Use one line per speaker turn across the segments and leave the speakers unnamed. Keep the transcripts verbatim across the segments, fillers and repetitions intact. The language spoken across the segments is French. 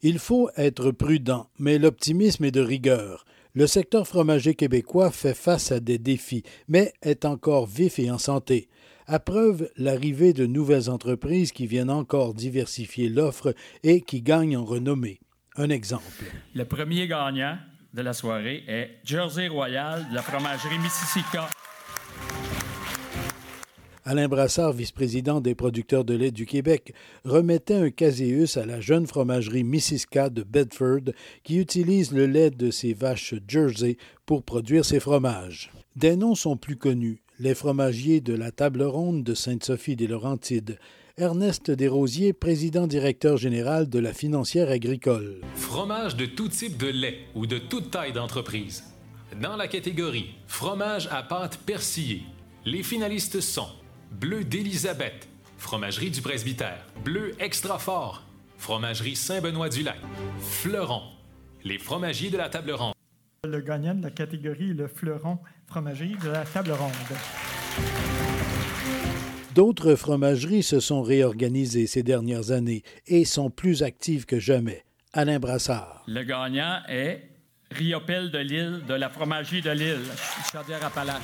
Il faut être prudent, mais l'optimisme est de rigueur. Le secteur fromager québécois fait face à des défis, mais est encore vif et en santé. À preuve, l'arrivée de nouvelles entreprises qui viennent encore diversifier l'offre et qui gagnent en renommée. Un exemple.
Le premier gagnant de la soirée est Jersey Royal de la fromagerie Mississika.
Alain Brassard, vice-président des producteurs de lait du Québec, remettait un caséus à la jeune fromagerie Mississika de Bedford qui utilise le lait de ses vaches Jersey pour produire ses fromages. Des noms sont plus connus. Les fromagiers de la Table ronde de Sainte-Sophie-des-Laurentides. Ernest Desrosiers, président-directeur général de la Financière agricole.
Fromage de tout type de lait ou de toute taille d'entreprise. Dans la catégorie fromage à pâte persillée, les finalistes sont Bleu d'Élisabeth, Fromagerie du Presbytère, Bleu Extra Fort, Fromagerie Saint-Benoît-du-Lac, Fleuron, les fromagiers de la Table ronde.
Le gagnant de la catégorie est le Fleuron, fromagerie de la Table ronde.
D'autres fromageries se sont réorganisées ces dernières années et sont plus actives que jamais. Alain Brassard.
Le gagnant est Riopelle de Lille de la fromagerie de Lille, Chaudière-Appalaches.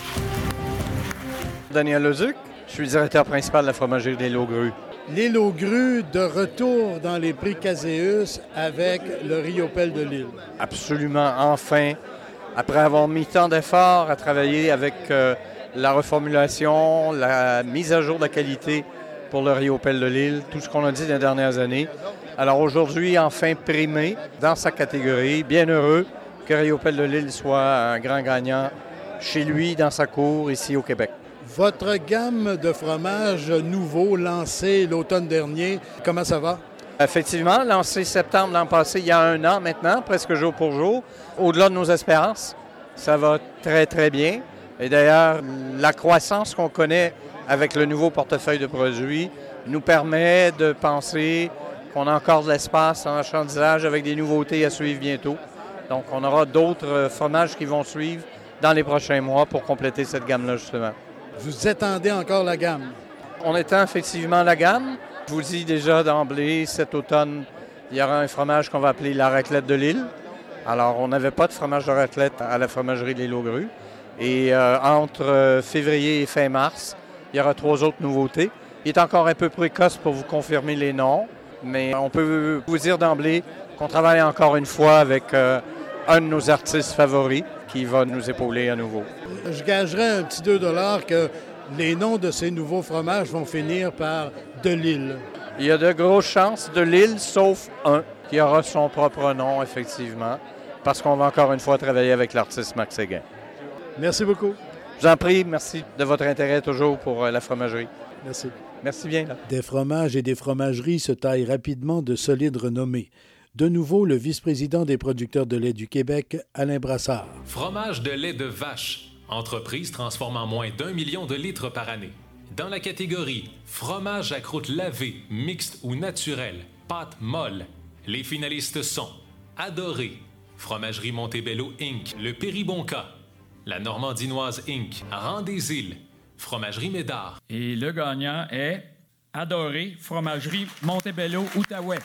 Daniel Lezuc, je suis directeur principal de la fromagerie des Laugrue.
Les Laugrue de retour dans les prix Caséus avec le Riopelle de Lille.
Absolument, enfin, après avoir mis tant d'efforts à travailler avec euh, la reformulation, la mise à jour de la qualité pour le Riopelle de Lille, tout ce qu'on a dit dans les dernières années. Alors aujourd'hui, enfin primé dans sa catégorie, bien heureux que Riopelle de Lille soit un grand gagnant chez lui, dans sa cour, ici au Québec.
Votre gamme de fromages nouveaux lancée l'automne dernier, comment ça va?
Effectivement, lancé septembre l'an passé, il y a un an maintenant, presque jour pour jour, au-delà de nos espérances. Ça va très, très bien. Et d'ailleurs, la croissance qu'on connaît avec le nouveau portefeuille de produits nous permet de penser qu'on a encore de l'espace en marchandisage avec des nouveautés à suivre bientôt. Donc, on aura d'autres fromages qui vont suivre dans les prochains mois pour compléter cette gamme-là, justement.
Vous étendez encore la gamme?
On étend effectivement la gamme. Je vous dis déjà d'emblée, cet automne, il y aura un fromage qu'on va appeler la raclette de Lille. Alors, on n'avait pas de fromage de raclette à la fromagerie des Laugrue. Et euh, entre euh, février et fin mars, il y aura trois autres nouveautés. Il est encore un peu précoce pour vous confirmer les noms, mais on peut vous dire d'emblée qu'on travaille encore une fois avec euh, un de nos artistes favoris qui va nous épauler à nouveau.
Je gagerais un petit deux dollars que les noms de ces nouveaux fromages vont finir par de Lille.
Il y a de grosses chances de Lille, sauf un qui aura son propre nom, effectivement, parce qu'on va encore une fois travailler avec l'artiste Marc Séguin.
Merci beaucoup.
Je vous en prie, merci de votre intérêt toujours pour la fromagerie.
Merci.
Merci bien. Là.
Des fromages et des fromageries se taillent rapidement de solides renommées. De nouveau, le vice-président des producteurs de lait du Québec, Alain Brassard.
Fromage de lait de vache. Entreprise transformant moins d'un million de litres par année. Dans la catégorie fromage à croûte lavée, mixte ou naturel, pâte molle, les finalistes sont Adoré, Fromagerie Montebello Incorporée, le Péribonca, la Normandinoise Incorporée, Rang des Îles, Fromagerie Médard.
Et le gagnant est Adoré, Fromagerie Montebello, Outaouais.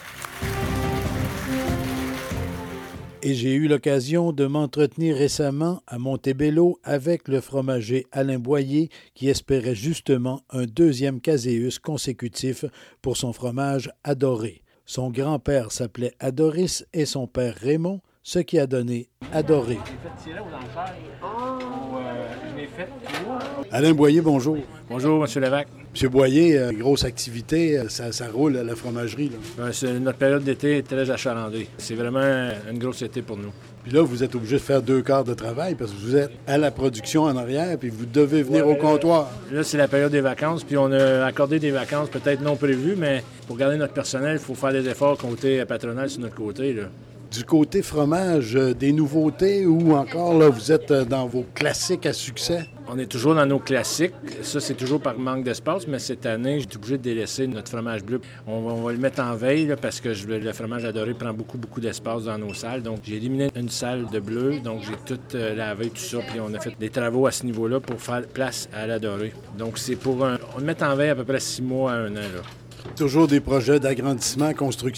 Et j'ai eu l'occasion de m'entretenir récemment à Montebello avec le fromager Alain Boyer qui espérait justement un deuxième caséus consécutif pour son fromage Adoré. Son grand-père s'appelait Adoris et son père Raymond, ce qui a donné Adoré. Alain Boyer, bonjour.
Bonjour, M. Lévesque.
M. Boyer, euh, grosse activité, ça, ça roule à la fromagerie. Là.
Ben, c'est, notre période d'été est très achalandée. C'est vraiment une grosse été pour nous.
Puis là, vous êtes obligé de faire deux quarts de travail parce que vous êtes à la production en arrière puis vous devez venir
ouais,
au comptoir.
Là, c'est la période des vacances, puis on a accordé des vacances peut-être non prévues, mais pour garder notre personnel, il faut faire des efforts côté patronal sur notre côté. Là.
Du côté fromage, euh, des nouveautés ou encore, là, vous êtes dans vos classiques à succès?
On est toujours dans nos classiques. Ça, c'est toujours par manque d'espace, mais cette année, j'ai été obligé de délaisser notre fromage bleu. On va, on va le mettre en veille là, parce que je, le fromage Adoré prend beaucoup, beaucoup d'espace dans nos salles. Donc, j'ai éliminé une salle de bleu. Donc, j'ai tout euh, lavé, tout ça. Puis, on a fait des travaux à ce niveau-là pour faire place à l'Adoré. Donc, c'est pour un... On le met en veille à peu près six mois à un an, là.
Toujours des projets d'agrandissement, construction?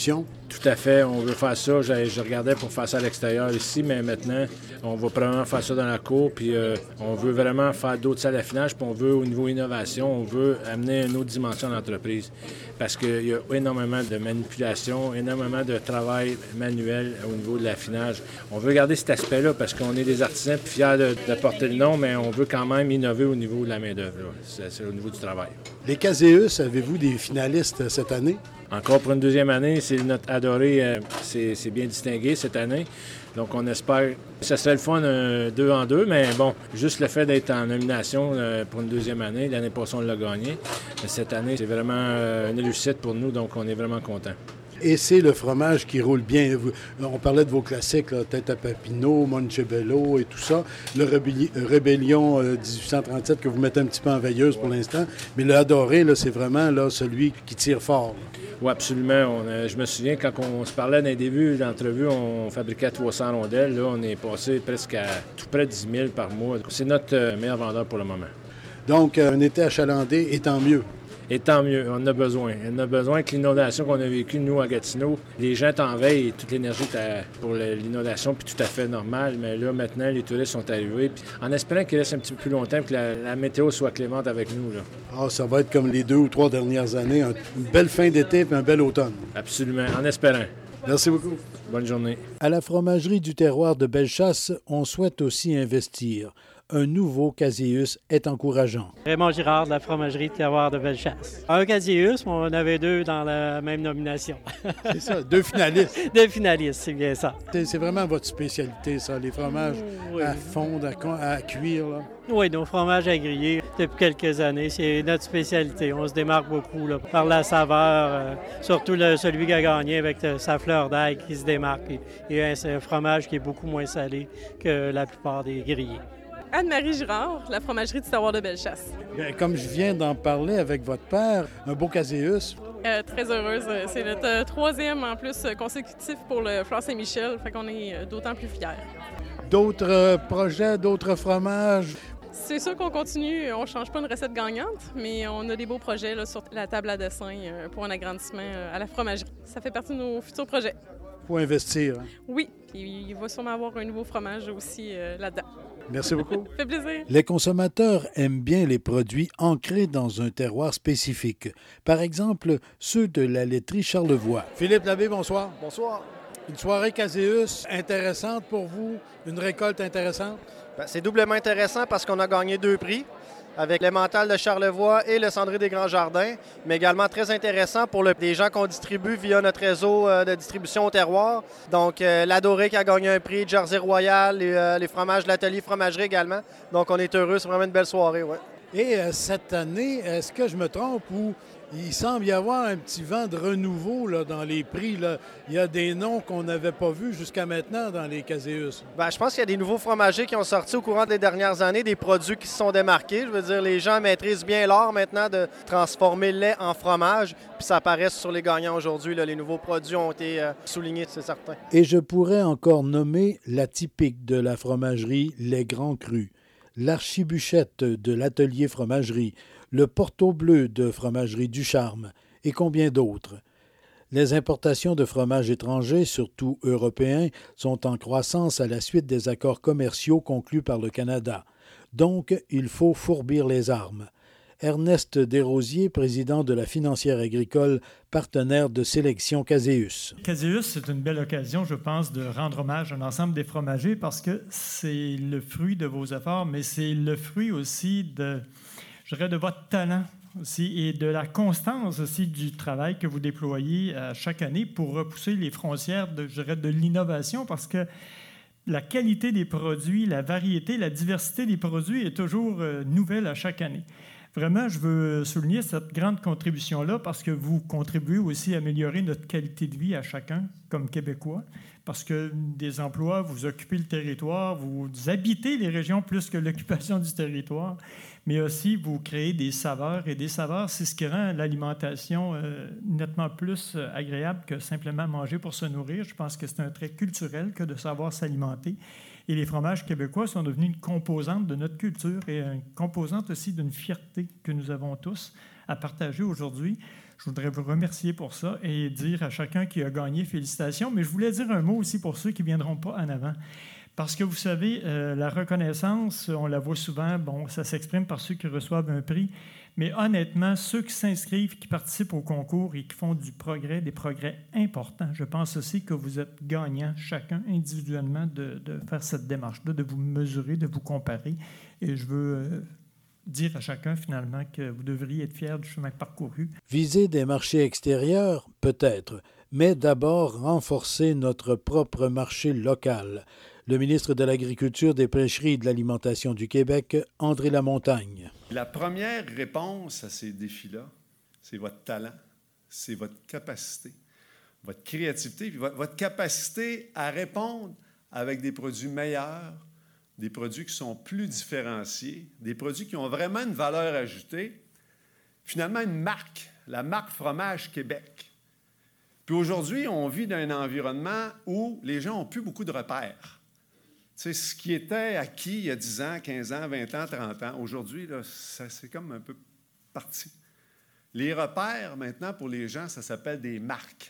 Tout à fait, on veut faire ça. Je, je regardais pour faire ça à l'extérieur ici, mais maintenant, on va probablement faire ça dans la cour. Puis euh, on veut vraiment faire d'autres salles d'affinage. Puis on veut, au niveau innovation, on veut amener une autre dimension à l'entreprise. Parce qu'il y a énormément de manipulation, énormément de travail manuel au niveau de l'affinage. On veut garder cet aspect-là parce qu'on est des artisans puis fiers de, de porter le nom, mais on veut quand même innover au niveau de la main-d'œuvre. C'est, c'est au niveau du travail.
Les Caseus, avez-vous des finalistes cette année?
Encore pour une deuxième année, c'est notre adoré, euh, c'est, c'est bien distingué cette année. Donc on espère, ça serait le fun un deux en deux, mais bon, juste le fait d'être en nomination euh, pour une deuxième année, l'année passée on l'a gagné. Mais cette année, c'est vraiment euh, une réussite pour nous, donc on est vraiment contents.
Et c'est le fromage qui roule bien. On parlait de vos classiques, là, Tête à Papineau, Montebello et tout ça. Le Rébelli- Rébellion euh, dix-huit cent trente-sept que vous mettez un petit peu en veilleuse pour l'instant. Mais le Adoré, là, c'est vraiment là, celui qui tire fort.
Oui, absolument. On a, je me souviens, quand on se parlait dans les débuts d'entrevue, on fabriquait trois cents rondelles. Là, on est passé presque à tout près de dix mille par mois. C'est notre euh, meilleur vendeur pour le moment.
Donc, euh, un été achalandé, et tant mieux.
Et tant mieux, on en a besoin. On en a besoin avec l'inondation qu'on a vécue, nous, à Gatineau. Les gens t'en veillent et toute l'énergie pour l'inondation, puis tout à fait normal. Mais là, maintenant, les touristes sont arrivés. Puis en espérant qu'ils restent un petit peu plus longtemps, que la, la météo soit clémente avec nous. Là.
Ah, ça va être comme les deux ou trois dernières années. Une belle fin d'été et un bel automne.
Absolument, en espérant.
Merci beaucoup.
Bonne journée.
À la fromagerie du terroir de Bellechasse, on souhaite aussi investir. Un nouveau Caseus est encourageant.
Raymond Girard de la fromagerie Terroir de Bellechasse. Un Caseus, mais on en avait deux dans la même nomination.
C'est ça, deux finalistes.
Deux finalistes, c'est bien ça.
C'est, c'est vraiment votre spécialité, ça, les fromages
oui.
à fondre, à, à cuire. Là.
Oui, nos fromages à griller, depuis quelques années, c'est notre spécialité. On se démarque beaucoup là, par la saveur, euh, surtout le, celui qui a gagné avec euh, sa fleur d'ail qui se démarque. Et, et c'est un fromage qui est beaucoup moins salé que la plupart des grillés.
Anne-Marie Girard, la fromagerie du terroir de Bellechasse.
Comme je viens d'en parler avec votre père, un beau Caseus.
Euh, très heureuse. C'est notre euh, troisième en plus consécutif pour le Flore Saint-Michel, fait qu'on est euh, d'autant plus fiers.
D'autres euh, projets, d'autres fromages?
C'est sûr qu'on continue, on ne change pas une recette gagnante, mais on a des beaux projets là, sur la table à dessin euh, pour un agrandissement euh, à la fromagerie. Ça fait partie de nos futurs projets.
Il faut investir. Hein?
Oui, puis il va sûrement avoir un nouveau fromage aussi euh, là-dedans.
Merci beaucoup.
Ça fait plaisir.
Les consommateurs aiment bien les produits ancrés dans un terroir spécifique. Par exemple, ceux de la laiterie Charlevoix. Philippe Labbé, bonsoir.
Bonsoir.
Une soirée Caseus intéressante pour vous? Une récolte intéressante?
Bien, c'est doublement intéressant parce qu'on a gagné deux prix avec l'Emmental de Charlevoix et le Cendré des Grands Jardins, mais également très intéressant pour le, les gens qu'on distribue via notre réseau euh, de distribution au terroir. Donc, euh, l'Adoré qui a gagné un prix, Jersey Royal, les, euh, les fromages de l'Atelier Fromagerie également. Donc, on est heureux, c'est vraiment une belle soirée, ouais.
Et euh, cette année, est-ce que je me trompe ou il semble y avoir un petit vent de renouveau là, dans les prix? Là. Il y a des noms qu'on n'avait pas vus jusqu'à maintenant dans les Caseus.
Bien, je pense qu'il y a des nouveaux fromagers qui ont sorti au courant des dernières années, des produits qui se sont démarqués. Je veux dire, les gens maîtrisent bien l'art maintenant de transformer le lait en fromage, puis ça apparaît sur les gagnants aujourd'hui. Là. Les nouveaux produits ont été euh, soulignés, c'est certain.
Et je pourrais encore nommer la typique de la fromagerie Les Grands Crus, l'archibuchette de l'Atelier Fromagerie, le Porto Bleu de Fromagerie Ducharme et combien d'autres. Les importations de fromages étrangers, surtout européens, sont en croissance à la suite des accords commerciaux conclus par le Canada. Donc, il faut fourbir les armes. Ernest Desrosiers, président de la Financière agricole, partenaire de sélection Caseus.
Caseus, c'est une belle occasion, je pense, de rendre hommage à l'ensemble des fromagers parce que c'est le fruit de vos efforts, mais c'est le fruit aussi de, je dirais, de votre talent aussi et de la constance aussi du travail que vous déployez à chaque année pour repousser les frontières de, je dirais, de l'innovation parce que la qualité des produits, la variété, la diversité des produits est toujours euh, nouvelle à chaque année. Vraiment, je veux souligner cette grande contribution-là parce que vous contribuez aussi à améliorer notre qualité de vie à chacun comme Québécois, parce que des emplois, vous occupez le territoire, vous habitez les régions plus que l'occupation du territoire, mais aussi vous créez des saveurs, et des saveurs, c'est ce qui rend l'alimentation euh, nettement plus agréable que simplement manger pour se nourrir. Je pense que c'est un trait culturel que de savoir s'alimenter. Et les fromages québécois sont devenus une composante de notre culture et une composante aussi d'une fierté que nous avons tous à partager aujourd'hui. Je voudrais vous remercier pour ça et dire à chacun qui a gagné félicitations. Mais je voulais dire un mot aussi pour ceux qui ne viendront pas en avant. Parce que vous savez, euh, la reconnaissance, on la voit souvent, bon, ça s'exprime par ceux qui reçoivent un prix. Mais honnêtement, ceux qui s'inscrivent, qui participent au concours et qui font du progrès, des progrès importants, je pense aussi que vous êtes gagnants, chacun individuellement, de, de faire cette démarche-là, de vous mesurer, de vous comparer. Et je veux euh, dire à chacun, finalement, que vous devriez être fiers du chemin parcouru.
Viser des marchés extérieurs, peut-être, mais d'abord renforcer notre propre marché local. Le ministre de l'Agriculture, des Pêcheries et de l'Alimentation du Québec, André Lamontagne.
La première réponse à ces défis-là, c'est votre talent, c'est votre capacité, votre créativité, puis votre capacité à répondre avec des produits meilleurs, des produits qui sont plus différenciés, des produits qui ont vraiment une valeur ajoutée, finalement une marque, la marque Fromage Québec. Puis aujourd'hui, on vit dans un environnement où les gens n'ont plus beaucoup de repères. Tu sais, ce qui était acquis il y a dix ans, quinze ans, vingt ans, trente ans, aujourd'hui, là, ça, c'est comme un peu parti. Les repères, maintenant, pour les gens, ça s'appelle des marques.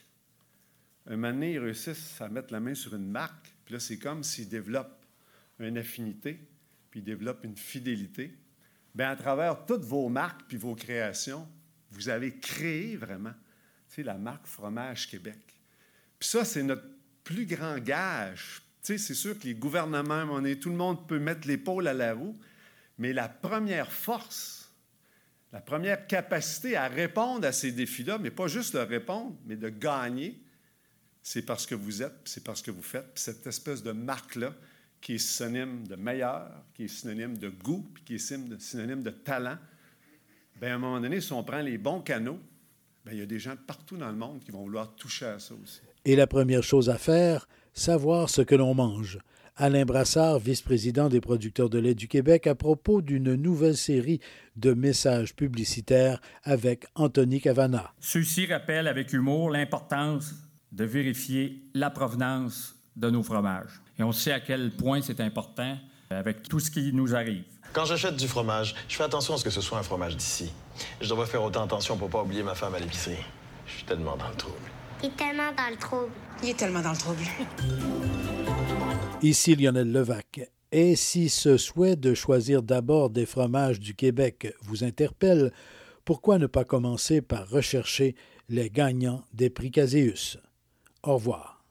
Un moment donné, ils réussissent à mettre la main sur une marque, puis là, c'est comme s'ils développent une affinité, puis ils développent une fidélité. Bien, à travers toutes vos marques puis vos créations, vous avez créé vraiment, tu sais, la marque Fromage Québec. Puis ça, c'est notre plus grand gage. Tu sais, c'est sûr que les gouvernements, on est, tout le monde peut mettre l'épaule à la roue, mais la première force, la première capacité à répondre à ces défis-là, mais pas juste de répondre, mais de gagner, c'est parce que vous êtes, c'est parce que vous faites. Puis cette espèce de marque-là, qui est synonyme de meilleur, qui est synonyme de goût, puis qui est synonyme de talent, bien, à un moment donné, si on prend les bons canaux, bien, il y a des gens partout dans le monde qui vont vouloir toucher à ça aussi.
Et la première chose à faire, savoir ce que l'on mange. Alain Brassard, vice-président des producteurs de lait du Québec, à propos d'une nouvelle série de messages publicitaires avec Anthony Cavana.
Ceux-ci rappellent avec humour l'importance de vérifier la provenance de nos fromages. Et on sait à quel point c'est important avec tout ce qui nous arrive.
Quand j'achète du fromage, je fais attention à ce que ce soit un fromage d'ici. Je devrais faire autant attention pour pas oublier ma femme à l'épicerie. Je suis tellement dans le trouble.
Il est tellement dans le trouble.
Il est tellement dans le trouble.
Ici Lionel Levac. Et si ce souhait de choisir d'abord des fromages du Québec vous interpelle, pourquoi ne pas commencer par rechercher les gagnants des prix Caséus? Au revoir.